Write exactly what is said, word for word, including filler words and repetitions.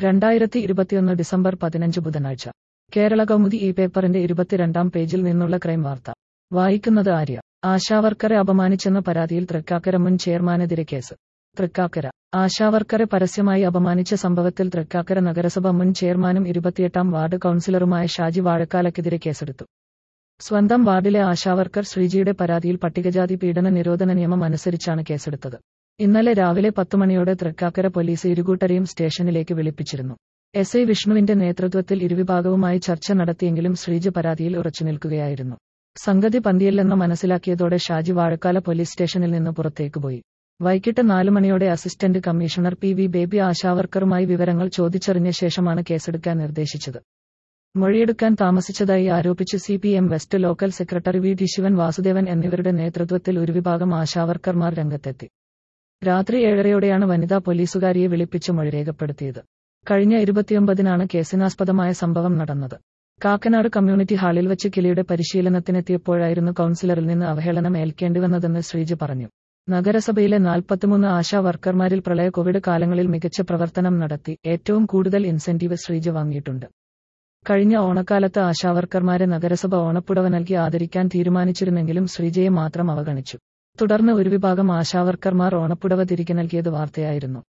രണ്ടായിരത്തി ഇരുപത്തിയൊന്ന് ഡിസംബർ പതിനഞ്ച് ബുധനാഴ്ച. കേരള കൗമുദി ഈ പേപ്പറിന്റെ ഇരുപത്തിരണ്ടാം പേജിൽ നിന്നുള്ള ക്രൈം വാർത്ത. വായിക്കുന്നത് ആര്യ. ആശാവർക്കറെ അപമാനിച്ചെന്ന പരാതിയിൽ തൃക്കാക്കര മുൻ ചെയർമാനെതിരെ കേസ്. തൃക്കാക്കര. ആശാവർക്കറെ പരസ്യമായി അപമാനിച്ച സംഭവത്തിൽ തൃക്കാക്കര നഗരസഭ മുൻ ചെയർമാനും ഇരുപത്തിയെട്ടാം വാർഡ് കൗൺസിലറുമായ ഷാജി വാഴക്കാലക്കെതിരെ കേസെടുത്തു. സ്വന്തം വാർഡിലെ ആശാവർക്കർ ശ്രീജിയുടെ പരാതിയിൽ പട്ടികജാതി പീഡന നിരോധന നിയമം അനുസരിച്ചാണ് കേസെടുത്തത്. ഇന്നലെ രാവിലെ പത്തുമണിയോടെ തൃക്കാക്കര പോലീസ് ഇരുകൂട്ടരെയും സ്റ്റേഷനിലേക്ക് വിളിപ്പിച്ചിരുന്നു. എസ് ഐ വിഷ്ണുവിന്റെ നേതൃത്വത്തിൽ ഇരുവിഭാഗവുമായി ചർച്ച നടത്തിയെങ്കിലും ശ്രീജ് പരാതിയിൽ ഉറച്ചുനിൽക്കുകയായിരുന്നു. സംഗതി പന്തിയല്ലെന്ന് മനസ്സിലാക്കിയതോടെ ഷാജി വാഴക്കാല പോലീസ് സ്റ്റേഷനിൽ നിന്ന് പുറത്തേക്കുപോയി. വൈകിട്ട് നാലുമണിയോടെ assistant commissioner P V Baby ആശാവർക്കറുമായി വിവരങ്ങൾ ചോദിച്ചറിഞ്ഞ ശേഷമാണ് കേസെടുക്കാൻ നിർദ്ദേശിച്ചത്. മൊഴിയെടുക്കാൻ താമസിച്ചതായി ആരോപിച്ച് C P M west local secretary V T Sivan Vasudevan എന്നിവരുടെ നേതൃത്വത്തിൽ ഒരു വിഭാഗം ആശാവർക്കർമാർ രംഗത്തെത്തി. രാത്രി ഏഴരയോടെയാണ് വനിതാ പോലീസുകാരിയെ വിളിപ്പിച്ച് മൊഴി രേഖപ്പെടുത്തിയത്. കഴിഞ്ഞ ഇരുപത്തിയൊമ്പതിനാണ് കേസിനാസ്പദമായ സംഭവം നടന്നത്. കാക്കനാട് കമ്മ്യൂണിറ്റി ഹാളിൽ വച്ച് കിളിയുടെ പരിശീലനത്തിനെത്തിയപ്പോഴായിരുന്നു കൗൺസിലറിൽ നിന്ന് അവഹേളനം ഏൽക്കേണ്ടിവന്നതെന്ന് ശ്രീജ് പറഞ്ഞു. നഗരസഭയിലെ നാൽപ്പത്തിമൂന്ന് ആശാ വർക്കർമാരിൽ പ്രളയ കോവിഡ് കാലങ്ങളിൽ മികച്ച പ്രവർത്തനം നടത്തി ഏറ്റവും കൂടുതൽ ഇൻസെന്റീവ് ശ്രീജ് വാങ്ങിയിട്ടുണ്ട്. കഴിഞ്ഞ ഓണക്കാലത്ത് ആശാവർക്കർമാരെ നഗരസഭ ഓണപ്പുടവ നൽകി ആദരിക്കാൻ തീരുമാനിച്ചിരുന്നെങ്കിലും ശ്രീജയെ മാത്രം അവഗണിച്ചു. തുടർന്ന് ഒരു വിഭാഗം ആശാവർക്കർമാർ ഓണപ്പുടവ തിരികെ നൽകിയത് വാർത്തയായിരുന്നു.